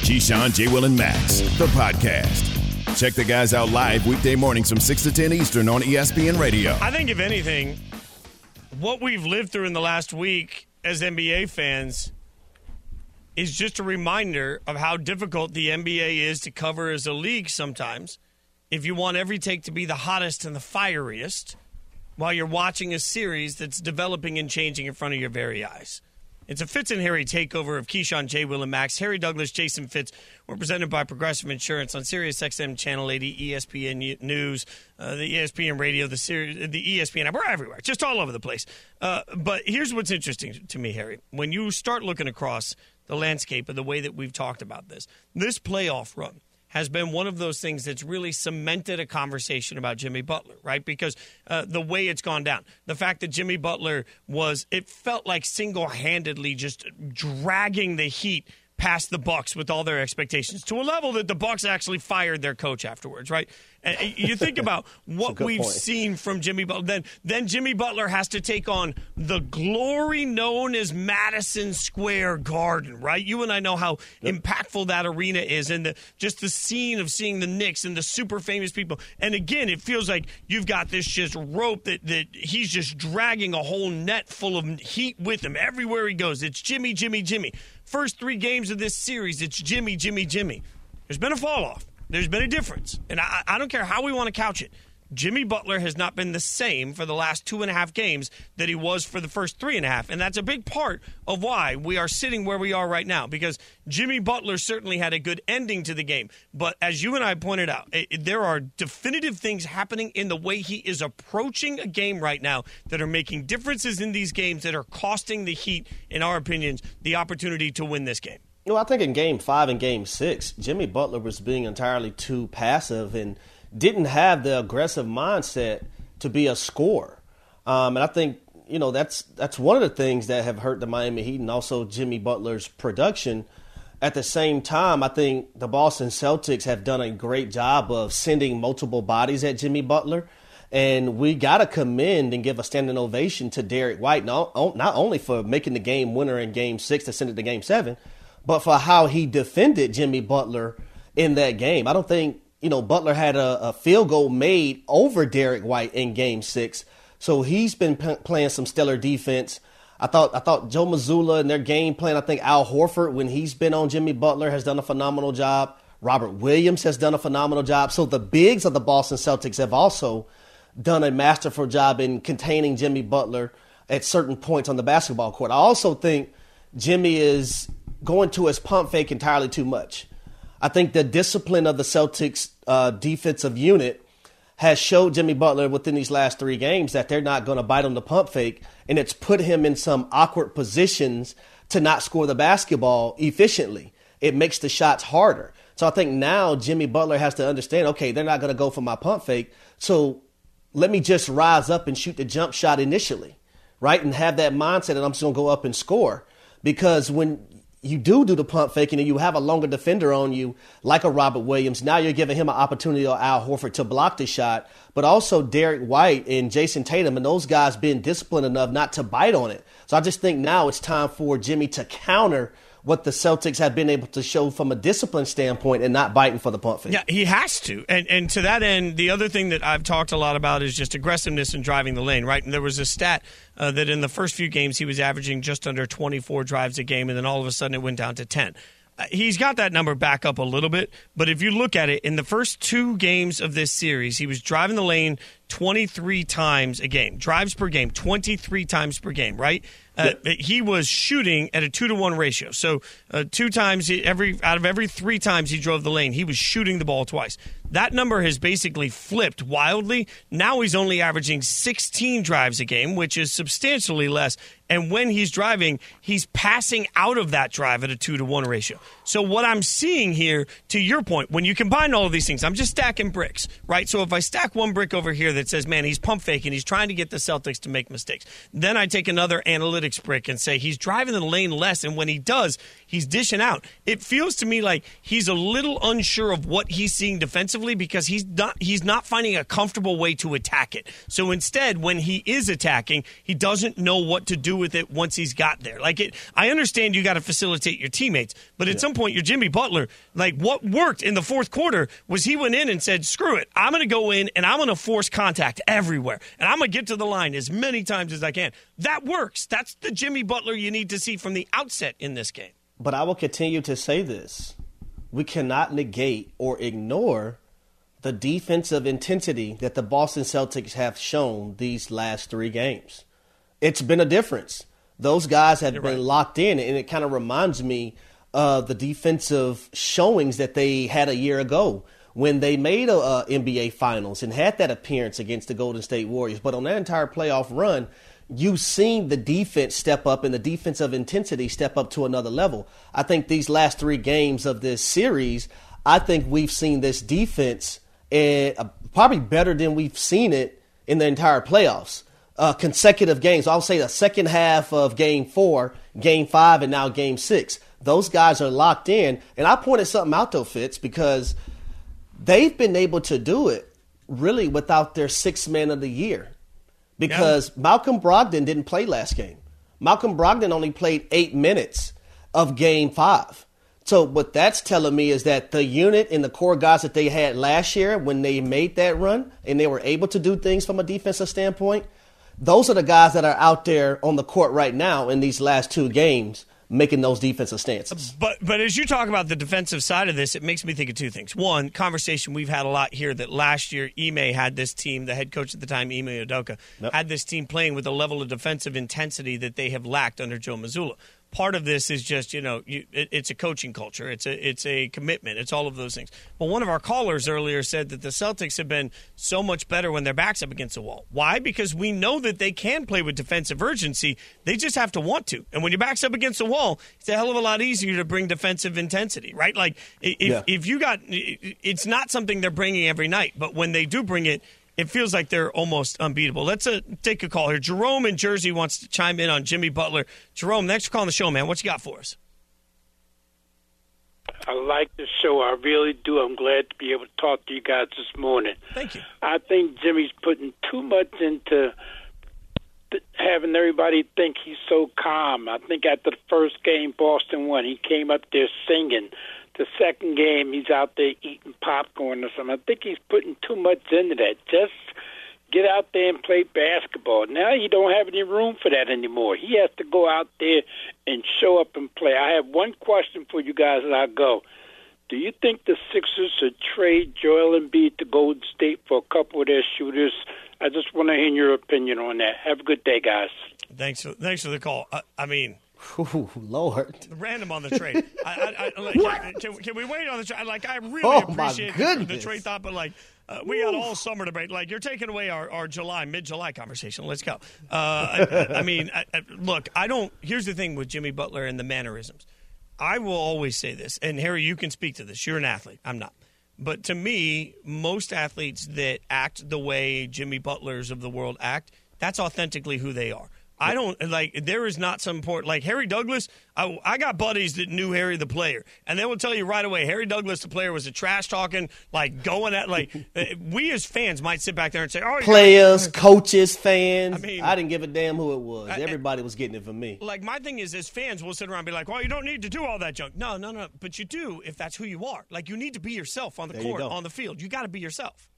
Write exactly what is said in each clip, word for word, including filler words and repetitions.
Keyshawn, J. Will, and Max, the podcast. Check the guys out live weekday mornings from six to ten Eastern on E S P N Radio. I think, if anything, what we've lived through in the last week as N B A fans is just a reminder of how difficult the N B A is to cover as a league sometimes if you want every take to be the hottest and the fieriest while you're watching a series that's developing and changing in front of your very eyes. It's a Fitz and Harry takeover of Keyshawn, J. Will, and Max. Harry Douglas, Jason Fitz. We're presented by Progressive Insurance on Sirius X M Channel eighty, E S P N News, uh, the E S P N Radio, the Sirius, the E S P N app. We're everywhere, just all over the place. Uh, but here's what's interesting to me, Harry. When you start looking across the landscape of the way that we've talked about this, this playoff run has been one of those things that's really cemented a conversation about Jimmy Butler, right? Because uh, the way it's gone down, the fact that Jimmy Butler was, it felt like single-handedly just dragging the Heat past the Bucks with all their expectations to a level that the Bucks actually fired their coach afterwards, right? And you think about what we've point. seen from Jimmy Butler. Then, then Jimmy Butler has to take on the glory known as Madison Square Garden, right? You and I know how yep. impactful that arena is, and the, just the scene of seeing the Knicks and the super famous people. And again, it feels like you've got this just rope that, that he's just dragging a whole net full of heat with him everywhere he goes. It's Jimmy, Jimmy, Jimmy. First three games of this series, it's Jimmy, Jimmy, Jimmy. There's been a fall off. There's been a difference. And I, I don't care how we want to couch it. Jimmy Butler has not been the same for the last two and a half games that he was for the first three and a half. And that's a big part of why we are sitting where we are right now, because Jimmy Butler certainly had a good ending to the game. But as you and I pointed out, it, there are definitive things happening in the way he is approaching a game right now that are making differences in these games that are costing the Heat, in our opinions, the opportunity to win this game. No, I think in game five and game six, Jimmy Butler was being entirely too passive and didn't have the aggressive mindset to be a scorer. Um, and I think, you know, that's that's one of the things that have hurt the Miami Heat and also Jimmy Butler's production. At the same time, I think the Boston Celtics have done a great job of sending multiple bodies at Jimmy Butler. And we got to commend and give a standing ovation to Derek White, not, not only for making the game winner in game six to send it to game seven, but for how he defended Jimmy Butler in that game. I don't think, you know, Butler had a, a field goal made over Derek White in game six. So he's been p- playing some stellar defense. I thought I thought Joe Mazzulla and their game plan, I think Al Horford, when he's been on Jimmy Butler, has done a phenomenal job. Robert Williams has done a phenomenal job. So the bigs of the Boston Celtics have also done a masterful job in containing Jimmy Butler at certain points on the basketball court. I also think Jimmy is going to his pump fake entirely too much. I think the discipline of the Celtics uh, defensive unit has showed Jimmy Butler within these last three games that they're not going to bite on the pump fake, and it's put him in some awkward positions to not score the basketball efficiently. It makes the shots harder. So I think now Jimmy Butler has to understand, okay, they're not going to go for my pump fake, so let me just rise up and shoot the jump shot initially, right, and have that mindset that I'm just going to go up and score. Because when you do do the pump faking and you have a longer defender on you, like a Robert Williams, now you're giving him an opportunity, or Al Horford, to block the shot. But also Derek White and Jason Tatum and those guys being disciplined enough not to bite on it. So I just think now it's time for Jimmy to counter what the Celtics have been able to show from a discipline standpoint and not biting for the pump fake. Yeah, he has to. And and to that end, the other thing that I've talked a lot about is just aggressiveness and driving the lane, right? And there was a stat uh, that in the first few games he was averaging just under twenty-four drives a game, and then all of a sudden it went down to ten. Uh, he's got that number back up a little bit, but if you look at it, in the first two games of this series, he was driving the lane twenty-three times a game. Drives per game, twenty-three times per game, right? Uh, he was shooting at a two to one ratio. So uh, two times he, every out of every three times he drove the lane, he was shooting the ball twice. That number has basically flipped wildly. Now he's only averaging sixteen drives a game, which is substantially less. And when he's driving, he's passing out of that drive at a two to one ratio. So what I'm seeing here, to your point, when you combine all of these things, I'm just stacking bricks, right? So if I stack one brick over here that says, man, he's pump faking, he's trying to get the Celtics to make mistakes. Then I take another analytics brick and say he's driving the lane less, and when he does, he's dishing out. It feels to me like he's a little unsure of what he's seeing defensively because he's not he's not finding a comfortable way to attack it. So instead, when he is attacking, he doesn't know what to do do with it once he's got there. Like it, I understand you got to facilitate your teammates, but at yeah. some point, you're Jimmy Butler. Like what worked in the fourth quarter was he went in and said, "Screw it, I'm going to go in and I'm going to force contact everywhere, and I'm going to get to the line as many times as I can." That works. That's the Jimmy Butler you need to see from the outset in this game. But I will continue to say this: we cannot negate or ignore the defensive intensity that the Boston Celtics have shown these last three games. It's been a difference. Those guys have You're been right. locked in, and it kind of reminds me of the defensive showings that they had a year ago when they made a, a N B A Finals and had that appearance against the Golden State Warriors. But on that entire playoff run, you've seen the defense step up and the defensive intensity step up to another level. I think these last three games of this series, I think we've seen this defense and uh, probably better than we've seen it in the entire playoffs. Uh, consecutive games. I'll say the second half of game four, game five, and now game six. Those guys are locked in. And I pointed something out, though, Fitz, because they've been able to do it really without their sixth man of the year. Because yeah. Malcolm Brogdon didn't play last game. Malcolm Brogdon only played eight minutes of game five. So what that's telling me is that the unit and the core guys that they had last year when they made that run and they were able to do things from a defensive standpoint, those are the guys that are out there on the court right now in these last two games making those defensive stances. But but as you talk about the defensive side of this, it makes me think of two things. One, conversation we've had a lot here that last year Ime had this team, the head coach at the time, Ime Udoka, yep. had this team playing with a level of defensive intensity that they have lacked under Joe Mazzulla. Part of this is just, you know, you, it, it's a coaching culture. It's a it's a commitment. It's all of those things. But one of our callers earlier said that the Celtics have been so much better when their back's up against the wall. Why? Because we know that they can play with defensive urgency. They just have to want to. And when your back's up against the wall, it's a hell of a lot easier to bring defensive intensity, right? Like, if, yeah. if you got – it's not something they're bringing every night. But when they do bring it, it feels like they're almost unbeatable. Let's uh, take a call here. Jerome in Jersey wants to chime in on Jimmy Butler. Jerome, thanks for calling the show, man. What you got for us? I like the show. I really do. I'm glad to be able to talk to you guys this morning. Thank you. I think Jimmy's putting too much into th- having everybody think he's so calm. I think after the first game, Boston won, he came up there singing. The second game, he's out there eating popcorn or something. I think he's putting too much into that. Just get out there and play basketball. Now you don't have any room for that anymore. He has to go out there and show up and play. I have one question for you guys as I go. Do you think the Sixers should trade Joel Embiid to Golden State for a couple of their shooters? I just want to hear your opinion on that. Have a good day, guys. Thanks for, thanks for the call. I, I mean... Ooh, Lord. Random on the trade. I, I, I, like, can, can we wait on the trade? Like, I really oh, appreciate the, the trade thought, but like, uh, we got all summer to break. Like, you're taking away our, our July, mid-July conversation. Let's go. Uh, I, I mean, I, I, look, I don't. Here's the thing with Jimmy Butler and the mannerisms. I will always say this, and Harry, you can speak to this. You're an athlete. I'm not. But to me, most athletes that act the way Jimmy Butlers of the world act, that's authentically who they are. I don't like. There is not some important like Harry Douglas. I, I got buddies that knew Harry the player, and they will tell you right away. Harry Douglas the player was a trash talking, like going at like we as fans might sit back there and say, "Oh, players, coaches, fans." I mean, I didn't give a damn who it was. I, Everybody was getting it from me. Like my thing is, as fans, we'll sit around and be like, "Well, you don't need to do all that junk." No, no, no. But you do if that's who you are. Like you need to be yourself on the there court, on the field. You got to be yourself.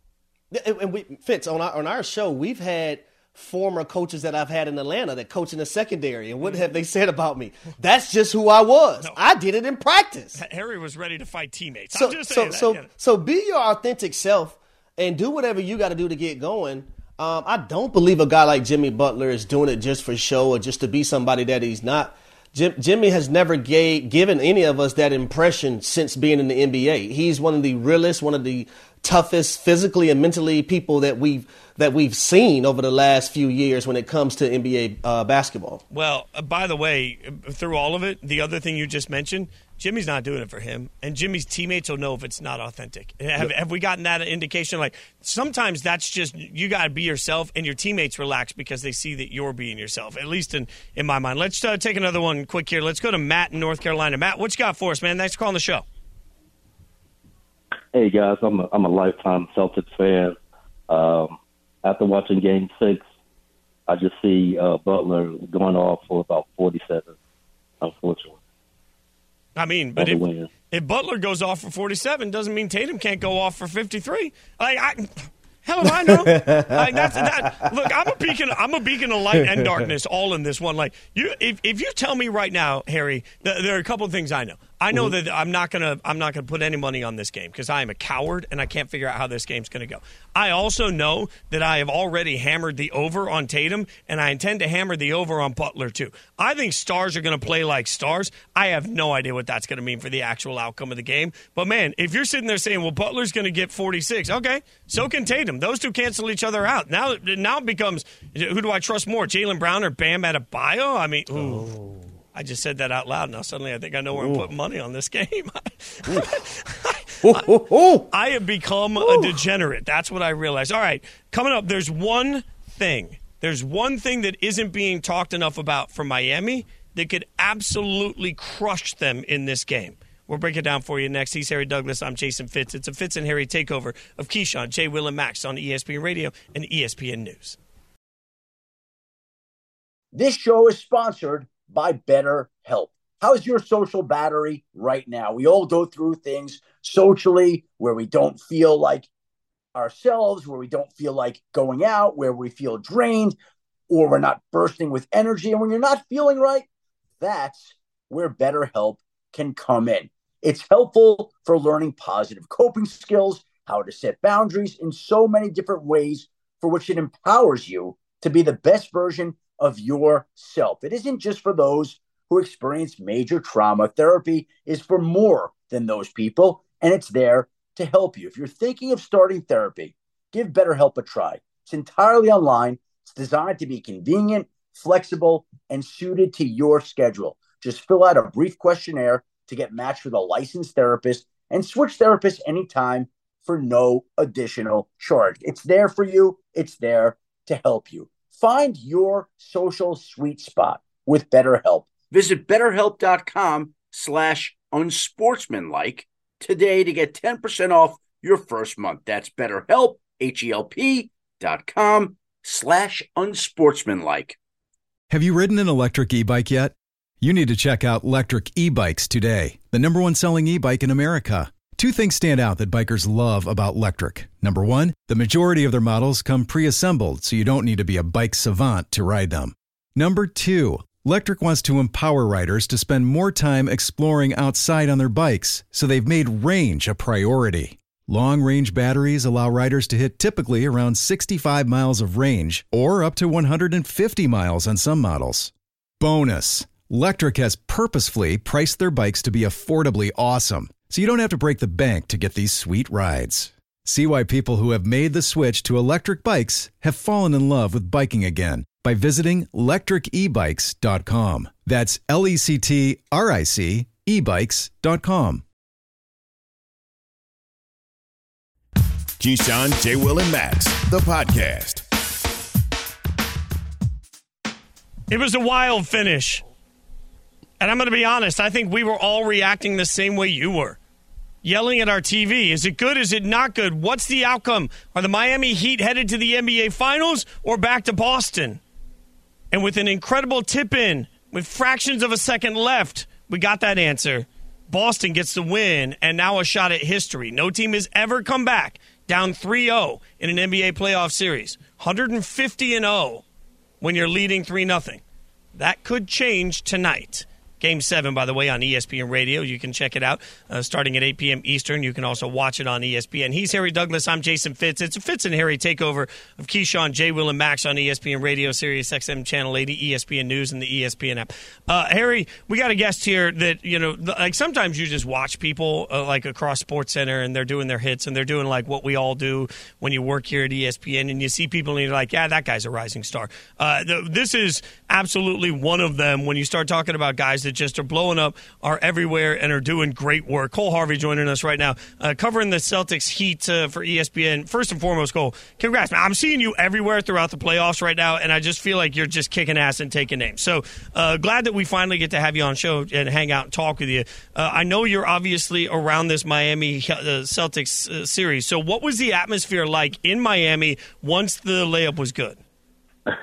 And, and we Fitz on our on our show, we've had former coaches that I've had in Atlanta that coach in the secondary, and what have they said about me? That's just who I was. No. I did it in practice. Harry was ready to fight teammates. So, I'm just so, saying that. so, Yeah. so be your authentic self and do whatever you got to do to get going. Um, I don't believe a guy like Jimmy Butler is doing it just for show or just to be somebody that he's not. Jim, Jimmy has never gave, given any of us that impression since being in the N B A. He's one of the realest, one of the toughest physically and mentally people that we've that we've seen over the last few years when it comes to N B A uh, basketball. Well, uh, by the way, through all of it, the other thing you just mentioned, Jimmy's not doing it for him, and Jimmy's teammates will know if it's not authentic. Have, have we gotten that indication? Like sometimes that's just you got to be yourself, and your teammates relax because they see that you're being yourself. At least in, in my mind. Let's uh, take another one quick here. Let's go to Matt in North Carolina. Matt, what you got for us, man? Thanks for calling the show. Hey guys, I'm a, I'm a lifetime Celtics fan. Um, after watching Game Six, I just see uh, Butler going off for about forty-seven, unfortunately. I mean, but if, if Butler goes off for forty-seven, doesn't mean Tatum can't go off for fifty-three. Like, I, hell if I know. Like, that's, that, look, I'm a beacon. I'm a beacon of light and darkness, all in this one. Like, you, if if you tell me right now, Harry, th- there are a couple of things I know. I know mm-hmm. that I'm not gonna I'm not gonna put any money on this game because I am a coward and I can't figure out how this game's gonna go. I also know that I have already hammered the over on Tatum and I intend to hammer the over on Butler too. I think stars are gonna play like stars. I have no idea what that's gonna mean for the actual outcome of the game. But man, if you're sitting there saying, well, Butler's gonna get forty-six, okay, so can Tatum. Those two cancel each other out. Now now it becomes who do I trust more, Jaylen Brown or Bam Adebayo? I mean, ooh. Oh. I just said that out loud. Now suddenly I think I know where I'm putting money on this game. I, I have become a degenerate. That's what I realized. All right, coming up, there's one thing. There's one thing that isn't being talked enough about for Miami that could absolutely crush them in this game. We'll break it down for you next. He's Harry Douglas. I'm Jason Fitz. It's a Fitz and Harry takeover of Keyshawn, J. Will, and Max on E S P N Radio and E S P N News. This show is sponsored by BetterHelp. How's your social battery right now? We all go through things socially where we don't feel like ourselves, where we don't feel like going out, where we feel drained, or we're not bursting with energy. And when you're not feeling right, that's where BetterHelp can come in. It's helpful for learning positive coping skills, how to set boundaries in so many different ways for which it empowers you to be the best version of yourself. It isn't just for those who experience major trauma. Therapy is for more than those people, and it's there to help you. If you're thinking of starting therapy, give BetterHelp a try. It's entirely online. It's designed to be convenient, flexible, and suited to your schedule. Just fill out a brief questionnaire to get matched with a licensed therapist and switch therapists anytime for no additional charge. It's there for you. It's there to help you. Find your social sweet spot with BetterHelp. Visit BetterHelp.com slash unsportsmanlike today to get ten percent off your first month. That's BetterHelp, H-E-L-P dot com slash unsportsmanlike. Have you ridden an electric e-bike yet? You need to check out Lectric E-Bikes today, the number one selling e-bike in America. Two things stand out that bikers love about Lectric. Number one, the majority of their models come pre-assembled, so you don't need to be a bike savant to ride them. Number two, Lectric wants to empower riders to spend more time exploring outside on their bikes, so they've made range a priority. Long-range batteries allow riders to hit typically around sixty-five miles of range, or up to one hundred fifty miles on some models. Bonus, Lectric has purposefully priced their bikes to be affordably awesome, so you don't have to break the bank to get these sweet rides. See why people who have made the switch to electric bikes have fallen in love with biking again by visiting lectric e bikes dot com. That's L E C T R I C e bikes dot com. Keyshawn, J. Will, and Max, the podcast. It was a wild finish. And I'm going to be honest, I think we were all reacting the same way you were. Yelling at our T V. Is it good? Is it not good? What's the outcome? Are the Miami Heat headed to the N B A Finals or back to Boston? And with an incredible tip-in, with fractions of a second left, we got that answer. Boston gets the win and now a shot at history. No team has ever come back down three oh in an N B A playoff series. one hundred fifty and oh when you're leading three nothing. That could change tonight. Game seven, by the way, on E S P N Radio. You can check it out uh, starting at eight p.m. Eastern. You can also watch it on E S P N. He's Harry Douglas. I'm Jason Fitz. It's a Fitz and Harry takeover of Keyshawn, J. Will, and Max on E S P N Radio, Sirius X M Channel eighty, E S P N News, and the E S P N app. Uh, Harry, we got a guest here that, you know, like sometimes you just watch people uh, like across SportsCenter and they're doing their hits and they're doing like what we all do when you work here at E S P N and you see people and you're like, yeah, that guy's a rising star. Uh, th- this is absolutely one of them when you start talking about guys that just are blowing up, are everywhere, and are doing great work. Cole Harvey joining us right now, uh, covering the Celtics Heat uh, for E S P N. First and foremost, Cole, congrats, man. I'm seeing you everywhere throughout the playoffs right now, and I just feel like you're just kicking ass and taking names. So uh, glad that we finally get to have you on show and hang out and talk with you. Uh, I know you're obviously around this Miami uh, Celtics uh, series. So what was the atmosphere like in Miami once the layup was good?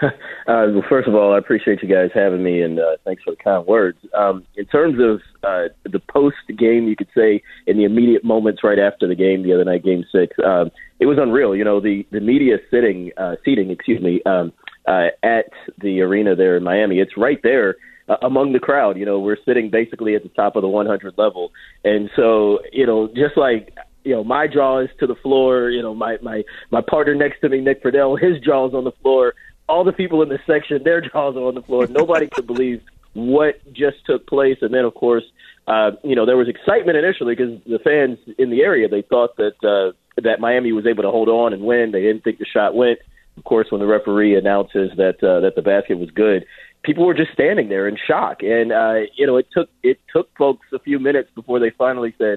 Uh, well, first of all, I appreciate you guys having me, and uh, thanks for the kind words. Um, in terms of uh, the post-game, you could say, in the immediate moments right after the game, the other night, Game Six, um, it was unreal. You know, the the media sitting, uh, seating, excuse me, um, uh, at the arena there in Miami. It's right there uh, among the crowd. You know, we're sitting basically at the top of the one hundred level, and so you know, just like. You know, my jaw is to the floor. You know, my, my, my partner next to me, Nick Friedel, his jaw is on the floor. All the people in the section, their jaws are on the floor. Nobody could believe what just took place. And then, of course, uh, you know, there was excitement initially because the fans in the area, they thought that uh, that Miami was able to hold on and win. They didn't think the shot went. Of course, when the referee announces that uh, that the basket was good, people were just standing there in shock. And, uh, you know, it took it took folks a few minutes before they finally said,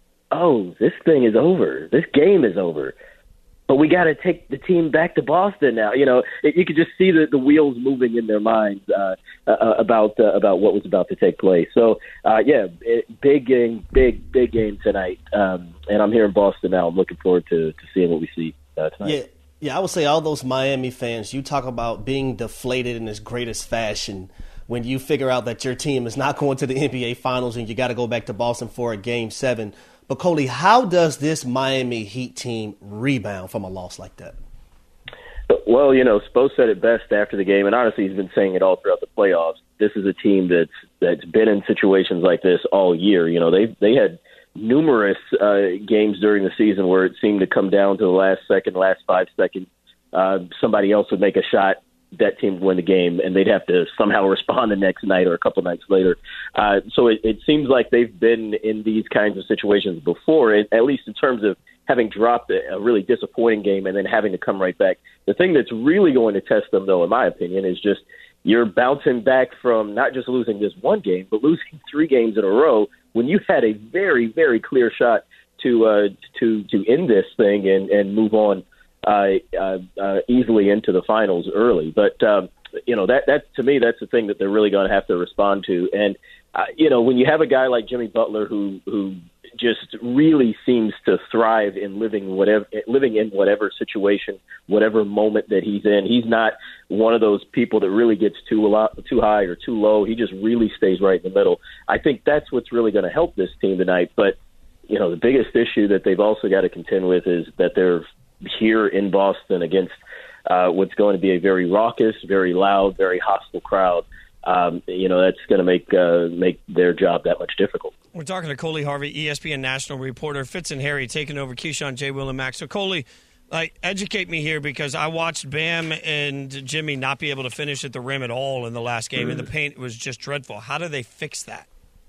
oh, this thing is over. This game is over. But we got to take the team back to Boston now. You know, it, you could just see the, the wheels moving in their minds uh, uh, about uh, about what was about to take place. So, uh, yeah, it, big game, big, big game tonight. Um, and I'm here in Boston now. I'm looking forward to, to seeing what we see uh, tonight. Yeah, yeah, I would say all those Miami fans, you talk about being deflated in its greatest fashion when you figure out that your team is not going to the N B A Finals and you got to go back to Boston for a Game seven. But, Coley, how does this Miami Heat team rebound from a loss like that? Well, you know, Spo said it best after the game, and honestly, he's been saying it all throughout the playoffs. This is a team that's that's been in situations like this all year. You know, they they had numerous uh, games during the season where it seemed to come down to the last second, last five seconds. Uh, somebody else would make a shot, that team would win the game, and they'd have to somehow respond the next night or a couple nights later. Uh, so it, it seems like they've been in these kinds of situations before, at least in terms of having dropped a, a really disappointing game and then having to come right back. The thing that's really going to test them, though, in my opinion, is just you're bouncing back from not just losing this one game, but losing three games in a row when you had a very, very clear shot to uh, to to end this thing and, and move on Uh, uh, uh, easily into the finals early. But, um, you know, that, that to me, that's the thing that they're really going to have to respond to. And, uh, you know, when you have a guy like Jimmy Butler who who just really seems to thrive in living whatever living in whatever situation, whatever moment that he's in, he's not one of those people that really gets too a lot, too high or too low. He just really stays right in the middle. I think that's what's really going to help this team tonight. But, you know, the biggest issue that they've also got to contend with is that they're here in Boston against uh, what's going to be a very raucous, very loud, very hostile crowd. Um, you know, that's going to make uh, make their job that much difficult. We're talking to Coley Harvey, E S P N national reporter, Fitz and Harry taking over Keyshawn, J. Will, and Max. So, Coley, like, educate me here because I watched Bam and Jimmy not be able to finish at the rim at all in the last game, mm-hmm. and the paint was just dreadful. How do they fix that?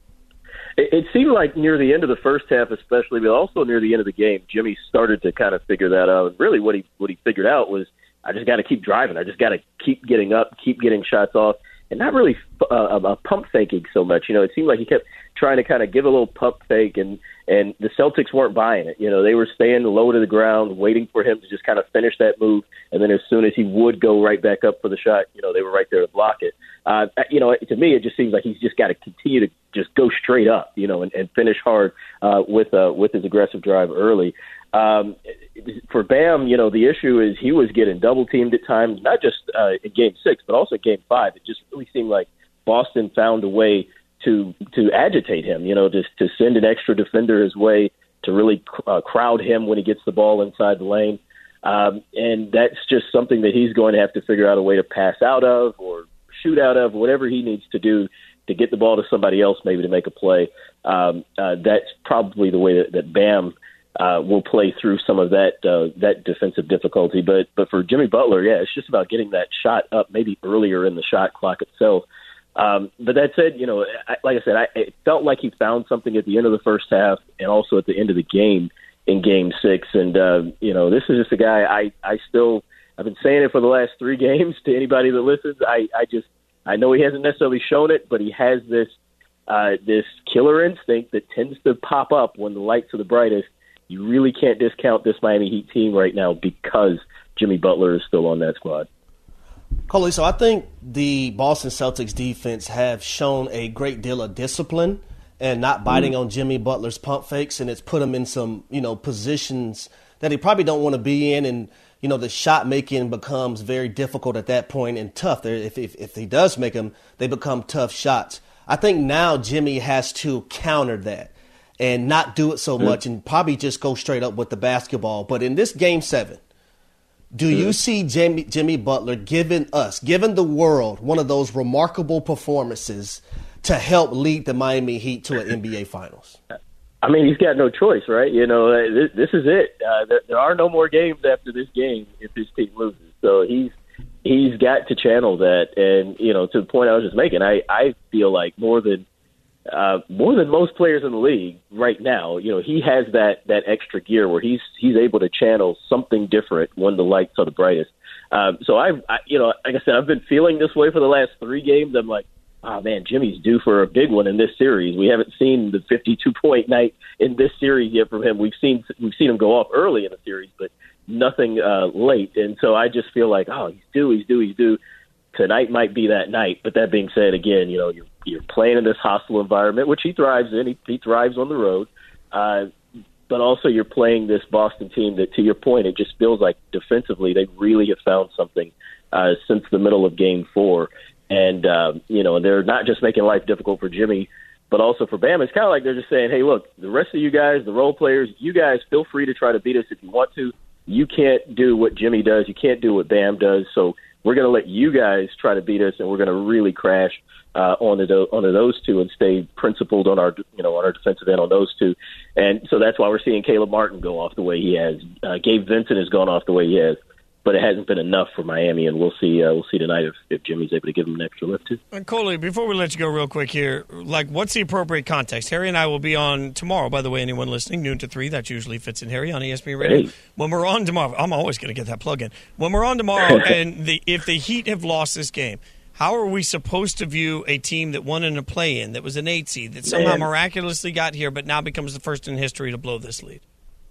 It, it seemed like near the end of the first half especially, but also near the end of the game, Jimmy started to kind of figure that out. And really what he what he figured out was, I just got to keep driving. I just got to keep getting up, keep getting shots off, and not really uh, uh, pump faking so much. You know, it seemed like he kept trying to kind of give a little pump fake, and, and the Celtics weren't buying it. You know, they were staying low to the ground, waiting for him to just kind of finish that move, and then as soon as he would go right back up for the shot, you know, they were right there to block it. Uh, you know, to me, it just seems like he's just got to continue to just go straight up, you know, and, and finish hard uh, with uh, with his aggressive drive early. Um, for Bam, you know, the issue is he was getting double teamed at times, not just uh, in Game Six, but also in Game Five. It just really seemed like Boston found a way to to agitate him, you know, just to send an extra defender his way, to really uh, crowd him when he gets the ball inside the lane. Um, and that's just something that he's going to have to figure out a way to pass out of or shoot out of, whatever he needs to do to get the ball to somebody else, maybe to make a play. Um, uh, that's probably the way that, that Bam uh, will play through some of that uh, that defensive difficulty. But but for Jimmy Butler, yeah, it's just about getting that shot up maybe earlier in the shot clock itself. Um, but that said, you know, I, like I said, I, it felt like he found something at the end of the first half and also at the end of the game in Game Six. And, uh, you know, this is just a guy I, I still – I've been saying it for the last three games to anybody that listens. I, I just – I know he hasn't necessarily shown it, but he has this uh, this killer instinct that tends to pop up when the lights are the brightest. You really can't discount this Miami Heat team right now because Jimmy Butler is still on that squad. Coley, so I think the Boston Celtics defense have shown a great deal of discipline and not biting mm. on Jimmy Butler's pump fakes, and it's put him in some, you know, positions that he probably don't want to be in. And, you you know, the shot making becomes very difficult at that point and tough. If, if, if he does make them, they become tough shots. I think now Jimmy has to counter that and not do it so much and probably just go straight up with the basketball. But in this game seven, do you see Jimmy, Jimmy Butler giving us, giving the world one of those remarkable performances to help lead the Miami Heat to an N B A Finals? I mean, he's got no choice, right? You know, this, this is it. Uh, there, there are no more games after this game if his team loses. So he's he's got to channel that. And, you know, to the point I was just making, I, I feel like more than uh, more than most players in the league right now, you know, he has that, that extra gear where he's he's able to channel something different when the lights are the brightest. Um, so, I've, I, you know, like I said, I've been feeling this way for the last three games. I'm like, oh, man, Jimmy's due for a big one in this series. We haven't seen the fifty-two point night in this series yet from him. We've seen we've seen him go off early in the series, but nothing uh, late. And so I just feel like, oh, he's due, he's due, he's due. Tonight might be that night. But that being said, again, you know, you're, you're playing in this hostile environment, which he thrives in. He, he thrives on the road. Uh, but also you're playing this Boston team that, to your point, it just feels like defensively they really have found something uh, since the middle of game four. And, um, you know, they're not just making life difficult for Jimmy, but also for Bam. It's kind of like they're just saying, hey, look, the rest of you guys, the role players, you guys feel free to try to beat us if you want to. You can't do what Jimmy does. You can't do what Bam does. So we're going to let you guys try to beat us, and we're going to really crash uh, onto, the, onto those two and stay principled on our, you know, on our defensive end on those two. And so that's why we're seeing Caleb Martin go off the way he has. Uh, Gabe Vincent has gone off the way he has. But it hasn't been enough for Miami, and we'll see. Uh, we'll see tonight if, if Jimmy's able to give him an extra lift too. And Coley, before we let you go, real quick here, like, what's the appropriate context? Harry and I will be on tomorrow. By the way, anyone listening, noon to three. That usually fits in Harry on E S P N Radio. Hey. When we're on tomorrow, I'm always going to get that plug in. When we're on tomorrow, and the if the Heat have lost this game, how are we supposed to view a team that won in a play-in, that was an eight seed, that somehow Man. miraculously got here, but now becomes the first in history to blow this lead?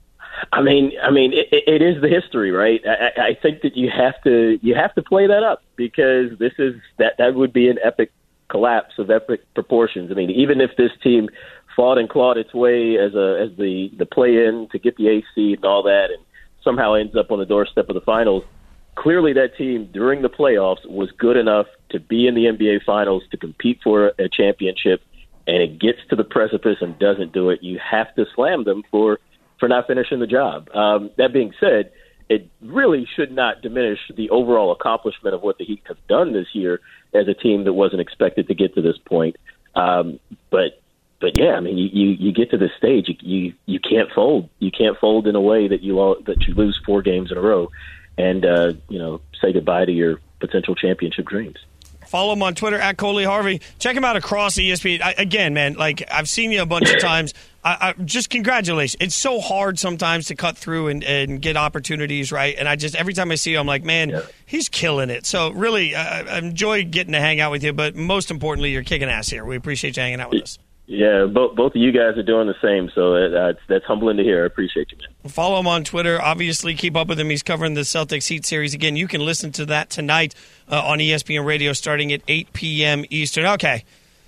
I mean, I mean, it, it is the history, right? I, I think that you have to you have to play that up because this is that that would be an epic collapse of epic proportions. I mean, even if this team fought and clawed its way as a as the the play-in to get the eighth seed and all that, and somehow ends up on the doorstep of the finals, clearly that team during the playoffs was good enough to be in the N B A Finals, to compete for a championship, and it gets to the precipice and doesn't do it. You have to slam them for. for not finishing the job. Um, that being said, it really should not diminish the overall accomplishment of what the Heat have done this year as a team that wasn't expected to get to this point. Um, but, but yeah, I mean, you, you, you get to this stage, you, you you can't fold. You can't fold in a way that you all, that you lose four games in a row, and uh, you know, say goodbye to your potential championship dreams. Follow him on Twitter at Coley Harvey. Check him out across E S P N. I, again, man, like I've seen you a bunch of times. I, I, just congratulations. It's so hard sometimes to cut through and, and get opportunities, right? And I just every time I see you, I'm like, man, yeah. he's killing it. So really, I, I enjoy getting to hang out with you. But most importantly, you're kicking ass here. We appreciate you hanging out with us. Yeah, both both of you guys are doing the same, so uh, it's, that's humbling to hear. I appreciate you, man. Follow him on Twitter. Obviously, keep up with him. He's covering the Celtics Heat series. Again, you can listen to that tonight uh, on E S P N Radio starting at eight p.m. Eastern. Okay,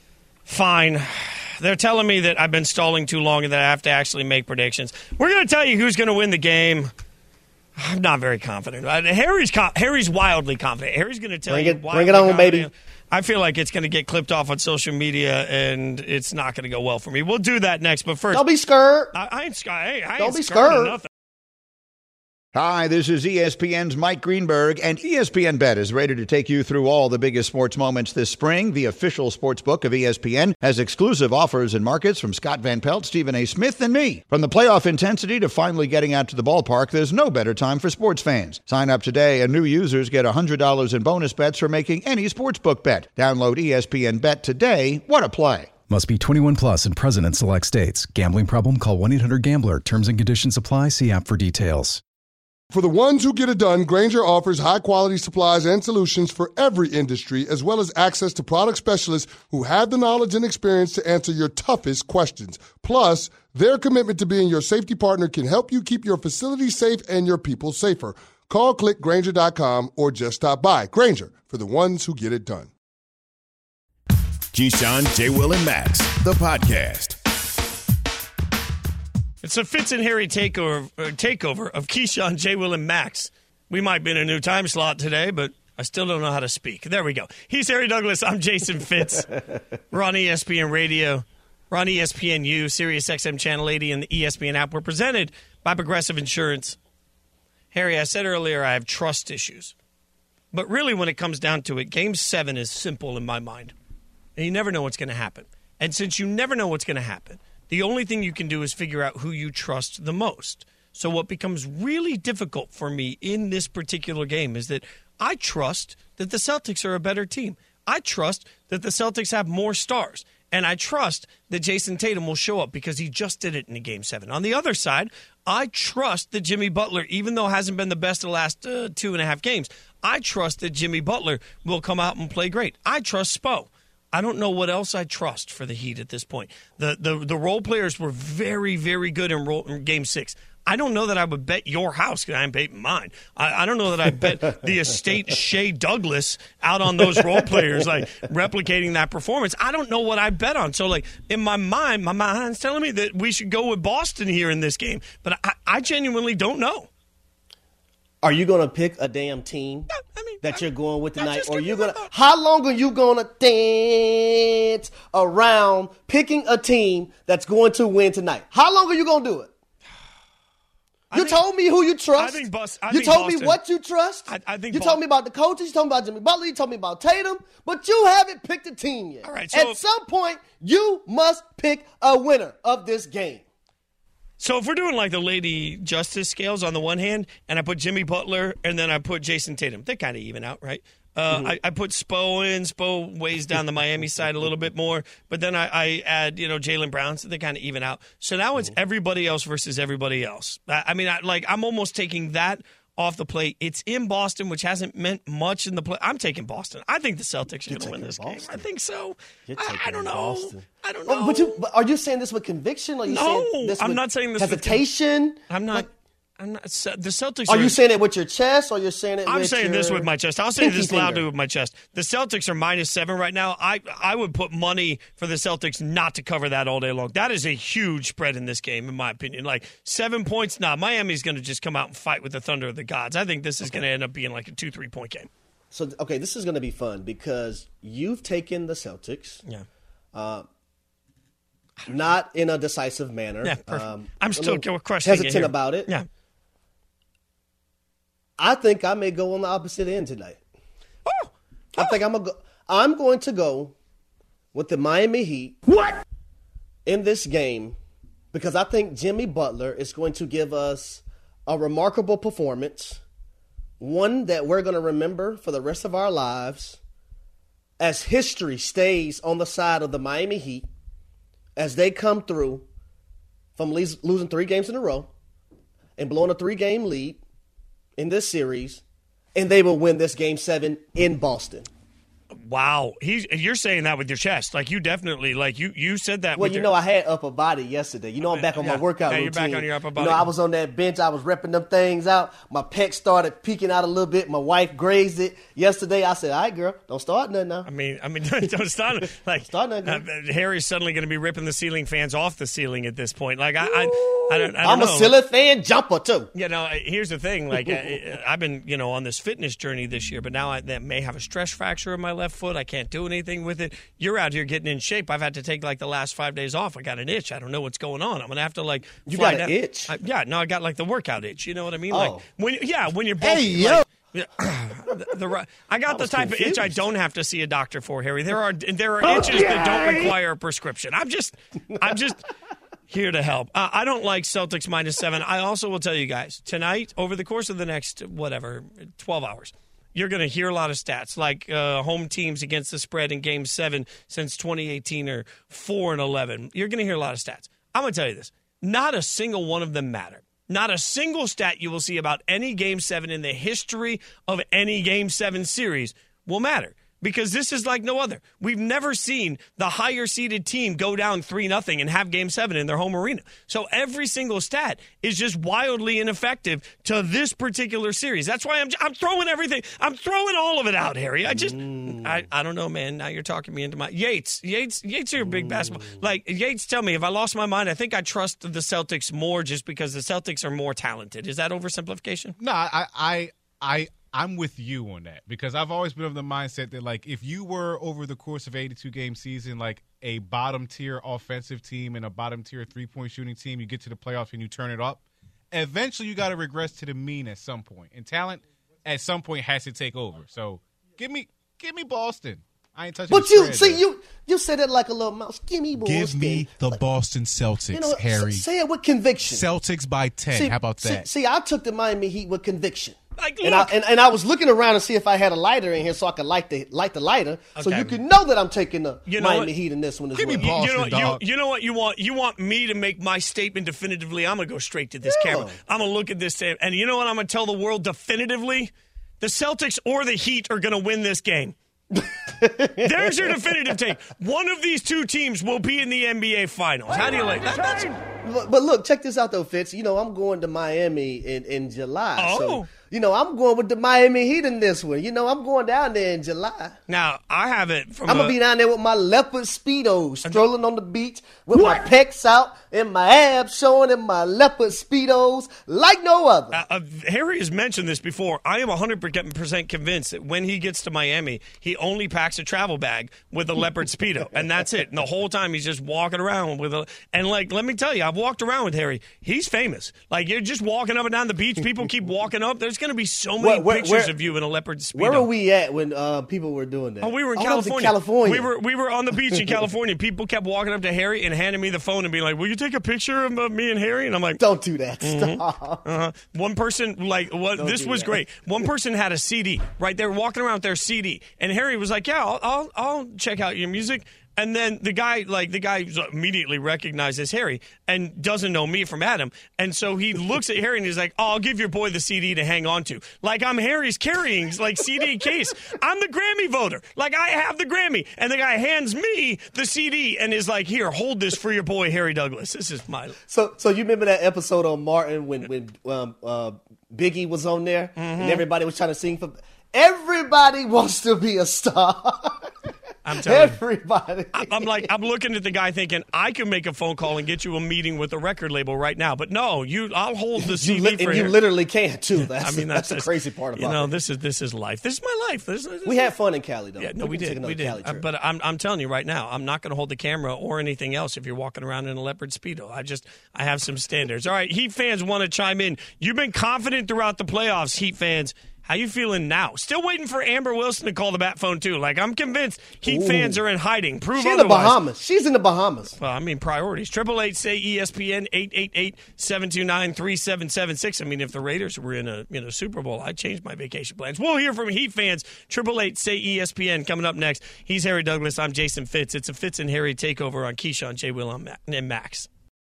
fine. They're telling me that I've been stalling too long and that I have to actually make predictions. We're going to tell you who's going to win the game. I'm not very confident. Harry's com- Harry's wildly confident. Harry's going to tell bring you. It, bring it on, confident. baby. I feel like it's going to get clipped off on social media, and it's not going to go well for me. We'll do that next, but first, don't be scared. I, I ain't scared. Hey, I don't ain't be scared. scared. Nothing. Hi, this is E S P N's Mike Greenberg, and E S P N Bet is ready to take you through all the biggest sports moments this spring. The official sports book of E S P N has exclusive offers and markets from Scott Van Pelt, Stephen A. Smith, and me. From the playoff intensity to finally getting out to the ballpark, there's no better time for sports fans. Sign up today, and new users get one hundred dollars in bonus bets for making any sportsbook bet. Download E S P N Bet today. What a play. Must be twenty-one plus and present in select states. Gambling problem? Call one eight hundred gambler. Terms and conditions apply. See app for details. For the ones who get it done, Grainger offers high-quality supplies and solutions for every industry, as well as access to product specialists who have the knowledge and experience to answer your toughest questions. Plus, their commitment to being your safety partner can help you keep your facility safe and your people safer. Call, click Grainger dot com, or just stop by. Grainger, for the ones who get it done. Keyshawn, J. Will, and Max, the podcast. It's a Fitz and Harry takeover, uh, takeover of Keyshawn, J. Will, and Max. We might be in a new time slot today, but I still don't know how to speak. There we go. He's Harry Douglas. I'm Jason Fitz. We're on E S P N Radio. We're on E S P N U, Sirius X M Channel eighty, and the E S P N app. We're presented by Progressive Insurance. Harry, I said earlier I have trust issues. But really, when it comes down to it, Game seven is simple in my mind. And you never know what's going to happen. And since you never know what's going to happen, the only thing you can do is figure out who you trust the most. So what becomes really difficult for me in this particular game is that I trust that the Celtics are a better team. I trust that the Celtics have more stars. And I trust that Jason Tatum will show up because he just did it in a Game seven. On the other side, I trust that Jimmy Butler, even though hasn't been the best of the last uh, two and a half games, I trust that Jimmy Butler will come out and play great. I trust Spo. I don't know what else I trust for the Heat at this point. The the, the role players were very, very good in, role, in Game six. I don't know that I would bet your house because I ain't betting mine. I, I don't know that I bet the estate Shea Douglas out on those role players, like replicating that performance. I don't know what I bet on. So, like, in my mind, my mind's telling me that we should go with Boston here in this game. But I, I genuinely don't know. Are you going to pick a damn team I, I mean, that I, you're going with tonight? Or are you gonna? going to? How long are you going to dance around picking a team that's going to win tonight? How long are you going to do it? You think, told me who you trust. I think Bus, I you think told Boston. me what you trust. I, I think you Boston. told me about the coaches. You told me about Jimmy Butler. You told me about Tatum. But you haven't picked a team yet. All right, so At some point, you must pick a winner of this game. So if we're doing like the Lady Justice scales on the one hand, and I put Jimmy Butler and then I put Jason Tatum, they kind of even out, right? Uh, mm-hmm. I, I put Spo in. Spo weighs down the Miami side a little bit more. But then I, I add, you know, Jaylen Brown, so they kind of even out. So now it's mm-hmm. everybody else versus everybody else. I, I mean, I, like I'm almost taking that off the plate. It's in Boston, which hasn't meant much in the play. I'm taking Boston. I think the Celtics are going to win this Boston. game. I think so. I, I don't know. Boston. I don't know. Oh, but, you, but are you saying this with conviction? Or are you no, saying this I'm with not saying this hesitation. With, I'm not. Like, I'm not. The Celtics. Are are, you saying it with your chest, or you're saying it? I'm with saying your this with my chest. I'll say this finger? loudly with my chest. The Celtics are minus seven right now. I I would put money for the Celtics not to cover that all day long. That is a huge spread in this game, in my opinion. Like seven points. Nah, Miami's going to just come out and fight with the Thunder of the Gods. I think this is okay. going to end up being like a two three point game. So okay, this is going to be fun because you've taken the Celtics. Yeah. Uh, not in a decisive manner. Yeah, perfect. Um, I'm still questioning hesitant it about it. Yeah. I think I may go on the opposite end tonight. Oh, oh. I think I'm a go- I'm going to go with the Miami Heat. What? In this game, because I think Jimmy Butler is going to give us a remarkable performance, one that we're going to remember for the rest of our lives, as history stays on the side of the Miami Heat, as they come through from losing three games in a row and blowing a three-game lead in this series, and they will win this game seven in Boston. Wow, he's you're saying that with your chest, like you definitely like you you said that. Well, with you your, know, I had upper body yesterday. You know, I'm back on yeah, my workout yeah, routine. You're back on your upper body. You know, I was on that bench. I was repping them things out. My pecs started peeking out a little bit. My wife grazed it yesterday. I said, "All right, girl, don't start nothing now." I mean, I mean, don't start like start nothing. Uh, Harry's suddenly going to be ripping the ceiling fans off the ceiling at this point. Like I, I, I don't. I don't I'm know. a ceiling fan jumper too. You know, here's the thing. Like I, I've been, you know, on this fitness journey this year, but now I that may have a stress fracture in my left foot. I can't do anything with it. You're out here getting in shape. I've had to take like the last five days off. I got an itch. I don't know what's going on. I'm gonna have to like. You fly got an down. itch? I, yeah, no, I got like the workout itch. You know what I mean? Oh. Like when, yeah, when you're both. Hey, yo. Like, the, the, I got I the type confused. of itch I don't have to see a doctor for, Harry. There are there are itches that don't require a prescription. I'm just I'm just here to help. Uh, I don't like Celtics minus seven. I also will tell you guys tonight, over the course of the next whatever twelve hours, you're going to hear a lot of stats like uh, home teams against the spread in Game Seven since twenty eighteen are four and eleven. You're going to hear a lot of stats. I'm going to tell you this: not a single one of them matter. Not a single stat you will see about any Game seven in the history of any Game seven series will matter. Because this is like no other. We've never seen the higher-seeded team go down three nothing and have Game seven in their home arena. So every single stat is just wildly ineffective to this particular series. That's why I'm I'm throwing everything. I'm throwing all of it out, Harry. I just, mm. I, I don't know, man. Now you're talking me into my... Yates. Yates Yates are a big mm. basketball... Like, Yates, tell me, if I lost my mind, I think I trust the Celtics more just because the Celtics are more talented. Is that oversimplification? No, I... I I I'm with you on that because I've always been of the mindset that like if you were over the course of eighty-two game season like a bottom tier offensive team and a bottom tier three point shooting team, you get to the playoffs and you turn it up. Eventually, you got to regress to the mean at some point, and talent at some point has to take over. So give me give me Boston. I ain't touching. But you see, you you said it like a little mouse. Give me Boston. Give me the like, Boston Celtics, you know, Harry. Say it with conviction. Celtics by ten. See, How about that? See, see, I took the Miami Heat with conviction. Like, and, I, and, and I was looking around to see if I had a lighter in here so I could light the light the lighter, okay. so you could know that I'm taking the you know Miami what? Heat in this one as Give well. me Boston, you, know, dog. You, you know what you want? You want me to make my statement definitively? I'm going to go straight to this yeah. camera. I'm going to look at this, and you know what I'm going to tell the world definitively? The Celtics or the Heat are going to win this game. There's your definitive take. One of these two teams will be in the N B A Finals. How do you like that? That's, but, but look, check this out though, Fitz. You know, I'm going to Miami in, in July. Oh. So, you know, I'm going with the Miami Heat in this one. You know, I'm going down there in July. Now, I have it from I'm going to be down there with my leopard Speedos, strolling on the beach with what? my pecs out and my abs showing in my leopard Speedos like no other. Uh, uh, Harry has mentioned this before. I am one hundred percent convinced that when he gets to Miami, he only packs a travel bag with a leopard Speedo, and that's it. And the whole time he's just walking around with a – and, like, let me tell you, I've walked around with Harry. He's famous. Like, you're just walking up and down the beach. People keep walking up. There's going to be so many where, where, pictures where, of you in a leopard Speedo. Where were we at when uh, people were doing that? Oh, we were in oh, California. in California. We were we were on the beach in California. People kept walking up to Harry and handing me the phone and being like, "Will you take a picture of uh, me and Harry?" And I'm like, "Don't do that." Mm-hmm. Stop. Uh-huh. One person, like, what? This was that. great. One person had a C D right there, walking around with their C D, and Harry was like, "Yeah, I'll I'll, I'll check out your music." And then the guy, like, the guy immediately recognizes Harry and doesn't know me from Adam. And so he looks at Harry and he's like, oh, I'll give your boy the C D to hang on to. Like, I'm Harry's carrying, like, C D case. I'm the Grammy voter. Like, I have the Grammy. And the guy hands me the C D and is like, here, hold this for your boy, Harry Douglas. This is my... So so you remember that episode on Martin when, when um, uh, Biggie was on there mm-hmm. and everybody was trying to sing for... Everybody wants to be a star. I'm telling Everybody. you. I'm like, I'm looking at the guy thinking, I can make a phone call and get you a meeting with a record label right now. But no, you, I'll hold the C D you li- for and you here. literally can, too. That's, I mean, that's, that's the crazy part about it. You know, it. this is this is life. This is my life. This, this we had fun in Cali, though. Yeah, no, we, we did. We did. Uh, but I'm, I'm telling you right now, I'm not going to hold the camera or anything else if you're walking around in a leopard Speedo. I just, I have some standards. All right, Heat fans want to chime in. You've been confident throughout the playoffs, Heat fans. How you feeling now? Still waiting for Amber Wilson to call the bat phone, too. Like, I'm convinced Heat Ooh. fans are in hiding. Prove She's otherwise. in the Bahamas. She's in the Bahamas. Well, I mean, priorities. Triple eight say E S P N, eight eight eight, seven two nine, three seven seven six. I mean, if the Raiders were in a you know Super Bowl, I'd change my vacation plans. We'll hear from Heat fans. Triple eight say E S P N coming up next. He's Harry Douglas. I'm Jason Fitz. It's a Fitz and Harry takeover on Keyshawn, J. Will, and Max.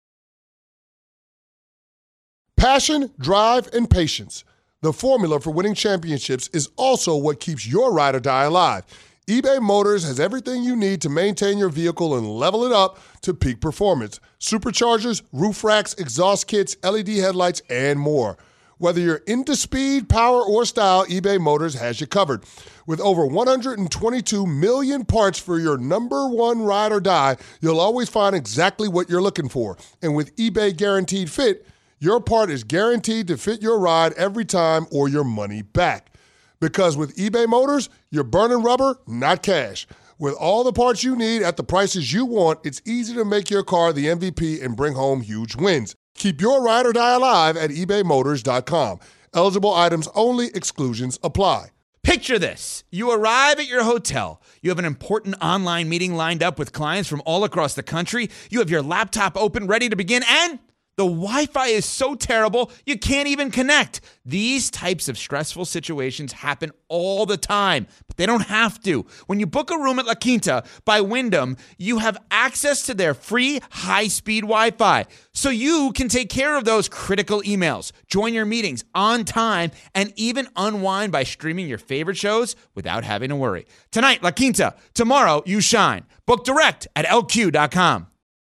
Passion, drive, and patience. The formula for winning championships is also what keeps your ride or die alive. eBay Motors has everything you need to maintain your vehicle and level it up to peak performance. Superchargers, roof racks, exhaust kits, L E D headlights, and more. Whether you're into speed, power, or style, eBay Motors has you covered. With over one hundred twenty-two million parts for your number one ride or die, you'll always find exactly what you're looking for. And with eBay Guaranteed Fit, your part is guaranteed to fit your ride every time or your money back. Because with eBay Motors, you're burning rubber, not cash. With all the parts you need at the prices you want, it's easy to make your car the M V P and bring home huge wins. Keep your ride or die alive at ebay motors dot com. Eligible items only. Exclusions apply. Picture this. You arrive at your hotel. You have an important online meeting lined up with clients from all across the country. You have your laptop open, ready to begin, and the Wi-Fi is so terrible, you can't even connect. These types of stressful situations happen all the time, but they don't have to. When you book a room at La Quinta by Wyndham, you have access to their free high-speed Wi-Fi, so you can take care of those critical emails, join your meetings on time, and even unwind by streaming your favorite shows without having to worry. Tonight, La Quinta. Tomorrow, you shine. Book direct at L Q dot com.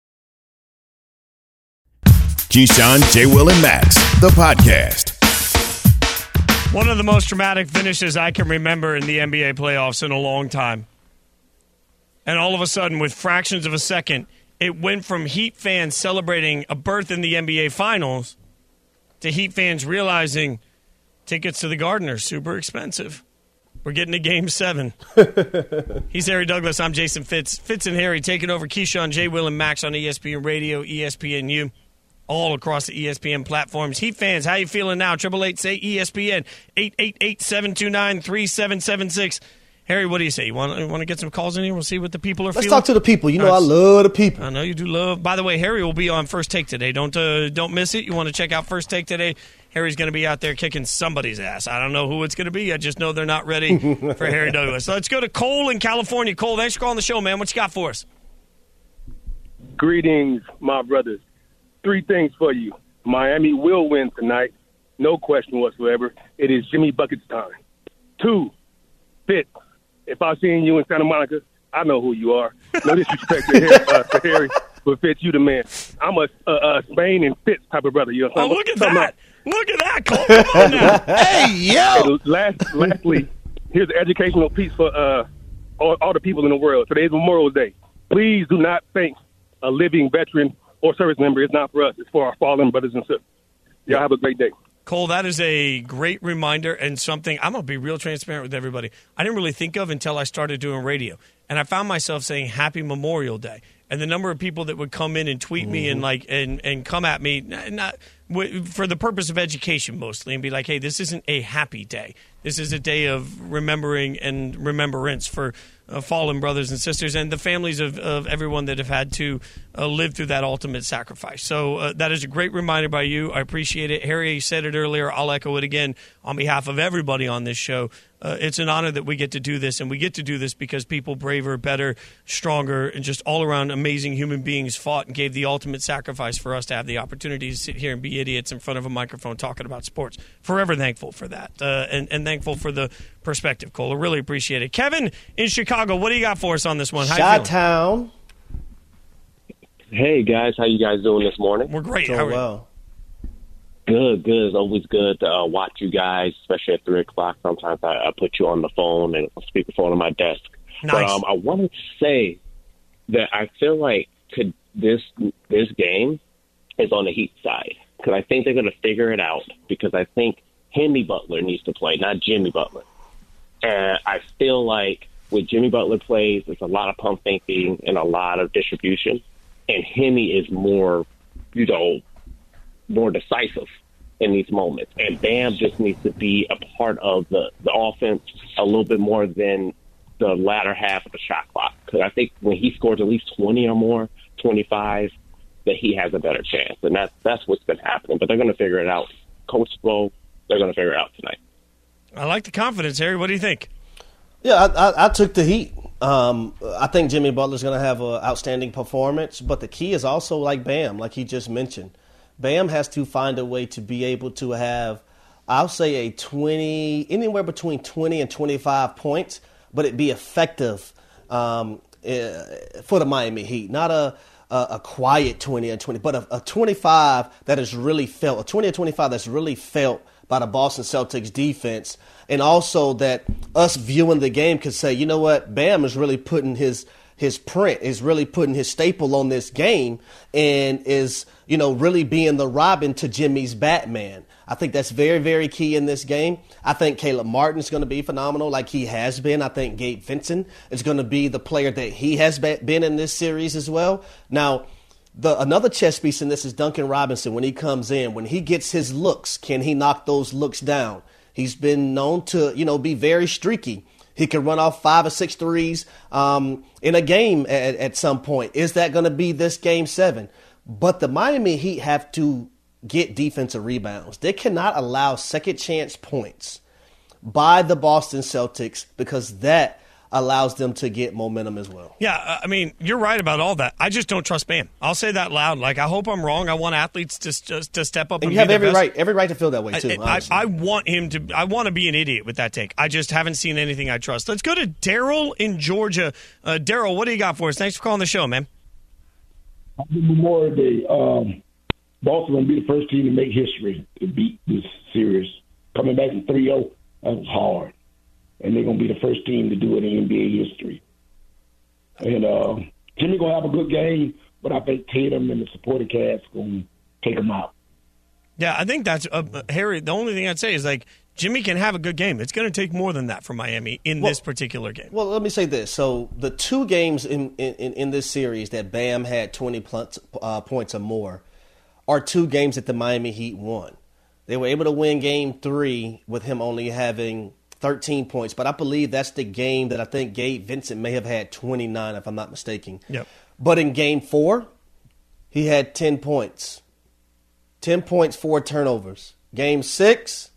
Keyshawn, J. Will, and Max, the podcast. One of the most dramatic finishes I can remember in the N B A playoffs in a long time. And all of a sudden, with fractions of a second, it went from Heat fans celebrating a berth in the N B A Finals to Heat fans realizing Tickets to the Garden are super expensive. We're getting to Game seven. He's Harry Douglas. I'm Jason Fitz. Fitz and Harry taking over Keyshawn, J. Will, and Max on E S P N Radio, E S P N U, all across the E S P N platforms. Heat fans, how you feeling now? Triple eight say E S P N, eight eight eight, seven two nine, three seven seven six. Harry, what do you say? You want, you want to get some calls in here? We'll see what the people are Let's feeling. Let's talk to the people. You know, I love the people. I know you do love. By the way, Harry will be on First Take today. Don't uh, don't miss it. You want to check out First Take today? Harry's going to be out there kicking somebody's ass. I don't know who it's going to be. I just know they're not ready for Harry Douglas. So let's go to Cole in California. Cole, thanks for calling the show, man. What you got for us? Greetings, my brothers. Three things for you. Miami will win tonight. No question whatsoever. It is Jimmy Bucket's time. Two, Fitz. If I seen you in Santa Monica, I know who you are. No disrespect to, Harry, uh, to Harry, but Fitz, you the man. I'm a uh, uh, Spain and Fitz type of brother. You know what I'm oh, look at that. About? Look at that, Cole. Come on now. Hey, yo. And last, lastly, here's an educational piece for uh, all, all the people in the world. Today's Memorial Day. Please do not think a living veteran or service member is not for us. It's for our fallen brothers and sisters. Y'all have a great day. Cole, that is a great reminder and something I'm going to be real transparent with everybody. I didn't really think of until I started doing radio. And I found myself saying Happy Memorial Day. And the number of people that would come in and tweet mm-hmm. me and like and, and come at me not for the purpose of education mostly and be like, hey, this isn't a happy day. This is a day of remembering and remembrance for uh, fallen brothers and sisters and the families of, of everyone that have had to uh, live through that ultimate sacrifice. So uh, that is a great reminder by you. I appreciate it. Harry said it earlier. I'll echo it again on behalf of everybody on this show. Uh, it's an honor that we get to do this, and we get to do this because people braver, better, stronger, and just all-around amazing human beings fought and gave the ultimate sacrifice for us to have the opportunity to sit here and be idiots in front of a microphone talking about sports. Forever thankful for that, uh, and, and thankful for the perspective, Cole. I really appreciate it. Kevin in Chicago, what do you got for us on this one? Chi-Town. Hey, guys. How you guys doing this morning? We're great. Doing How are well. you? Good, good. It's always good to uh, watch you guys, especially at three o'clock. Sometimes I, I put you on the phone and I'll speak phone on my desk. Nice. But um, I wanted to say that I feel like could this this game is on the Heat side because I think they're going to figure it out because I think Jimmy Butler needs to play, not Jimmy Butler. And I feel like when Jimmy Butler plays, there's a lot of pump faking and a lot of distribution, and Jimmy is more, you know, more decisive in these moments. And Bam just needs to be a part of the, the offense a little bit more than the latter half of the shot clock. Because I think when he scores at least twenty or more, twenty-five, that he has a better chance. And that's, that's what's been happening. But they're going to figure it out. Coach Spo, they're going to figure it out tonight. I like the confidence, Harry. What do you think? Yeah, I, I, I took the Heat. Um, I think Jimmy Butler's going to have an outstanding performance. But the key is also like Bam, like he just mentioned. Bam has to find a way to be able to have, I'll say, a twenty, anywhere between twenty and twenty-five points, but it be effective um, uh, for the Miami Heat. Not a, a, a quiet twenty and twenty, but a, a twenty-five that is really felt, a twenty or twenty-five that's really felt by the Boston Celtics defense. And also that us viewing the game could say, you know what, Bam is really putting his his print, is really putting his staple on this game and is, you know, really being the Robin to Jimmy's Batman. I think that's very, very key in this game. I think Caleb Martin is going to be phenomenal like he has been. I think Gabe Vincent is going to be the player that he has been in this series as well. Now, the another chess piece in this is Duncan Robinson. When he comes in, when he gets his looks, can he knock those looks down? He's been known to, you know, be very streaky. He can run off five or six threes um, in a game at, at some point. Is that going to be this game seven? But the Miami Heat have to get defensive rebounds. They cannot allow second chance points by the Boston Celtics because that allows them to get momentum as well. Yeah, I mean, you're right about all that. I just don't trust Bam. I'll say that loud. Like, I hope I'm wrong. I want athletes to just to step up. And, and you be have every best. right, every right to feel that way too. I, I, I want him to. I want to be an idiot with that take. I just haven't seen anything I trust. Let's go to Daryl in Georgia. Uh, Daryl, what do you got for us? Thanks for calling the show, man. Happy Memorial Day. Um, Boston going to be the first team to make history to beat this series. Coming back from three oh, that was hard. And they're going to be the first team to do it in N B A history. And uh, Jimmy going to have a good game, but I think Tatum and the supporting cast going to take him out. Yeah, I think that's uh, Harry. The only thing I'd say is like Jimmy can have a good game. It's going to take more than that for Miami in well, this particular game. Well, let me say this. So the two games in, in, in this series that Bam had twenty plus, uh, points or more are two games that the Miami Heat won. They were able to win game three with him only having thirteen points, but I believe that's the game that I think Gabe Vincent may have had twenty-nine, if I'm not mistaken. Yep. But in game four, he had ten points. ten points, four turnovers. Game six,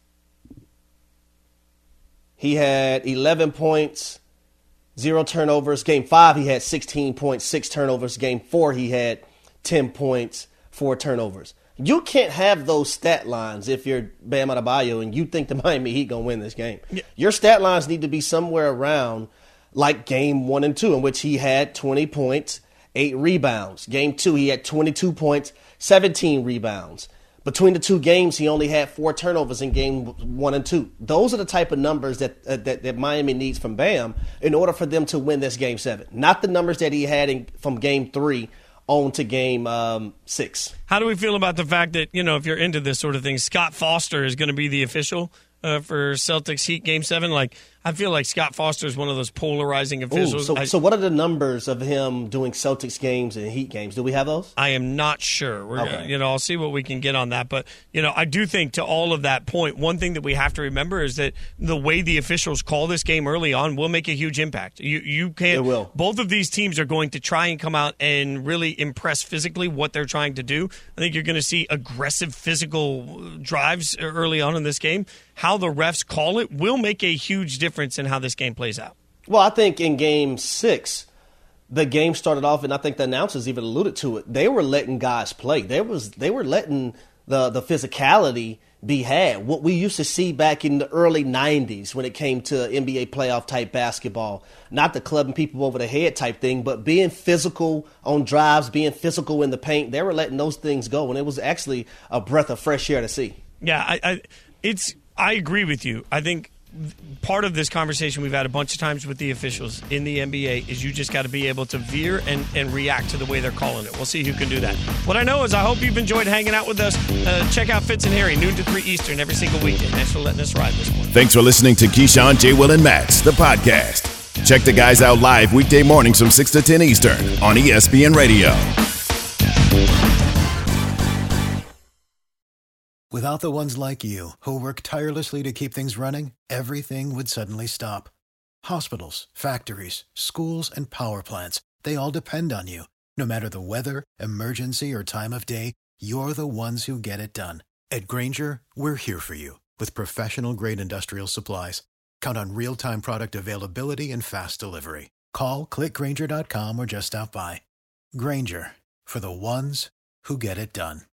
he had eleven points, zero turnovers. Game five, he had sixteen points, six turnovers. Game four, he had ten points, four turnovers. You can't have those stat lines if you're Bam Adebayo and you think the Miami Heat going to win this game. Yeah. Your stat lines need to be somewhere around like game one and two, in which he had twenty points, eight rebounds. Game two, he had twenty-two points, seventeen rebounds. Between the two games, he only had four turnovers in game one and two. Those are the type of numbers that, uh, that that Miami needs from Bam in order for them to win this game seven. Not the numbers that he had in, from game three on to game um, six. How do we feel about the fact that, you know, if you're into this sort of thing, Scott Foster is going to be the official uh, for Celtics Heat game seven? Like, I feel like Scott Foster is one of those polarizing officials. Ooh, so, I, so what are the numbers of him doing Celtics games and Heat games? Do we have those? I am not sure. We're okay. gonna, you know, I'll see what we can get on that. But, you know, I do think to all of that point, one thing that we have to remember is that the way the officials call this game early on will make a huge impact. You you can't. It will. Both of these teams are going to try and come out and really impress physically what they're trying to do. I think you're going to see aggressive physical drives early on in this game. How the refs call it will make a huge difference in how this game plays out. Well, I think in game six, the game started off, and I think the announcers even alluded to it. They were letting guys play. There was they were letting the the physicality be had. What we used to see back in the early nineties when it came to N B A playoff type basketball, not the clubbing people over the head type thing, but being physical on drives, being physical in the paint. They were letting those things go, and it was actually a breath of fresh air to see. Yeah, I, I it's I agree with you. I think part of this conversation we've had a bunch of times with the officials in the N B A is you just got to be able to veer and, and react to the way they're calling it. We'll see who can do that. What I know is I hope you've enjoyed hanging out with us. Uh, check out Fitz and Harry, noon to three Eastern, every single weekday. Thanks for letting us ride this morning. Thanks for listening to Keyshawn, J. Will, and Max, the podcast. Check the guys out live weekday mornings from six to ten Eastern on E S P N Radio. Without the ones like you, who work tirelessly to keep things running, everything would suddenly stop. Hospitals, factories, schools, and power plants, they all depend on you. No matter the weather, emergency, or time of day, you're the ones who get it done. At Grainger, we're here for you with professional-grade industrial supplies. Count on real-time product availability and fast delivery. Call, click Grainger dot com, or just stop by. Grainger, for the ones who get it done.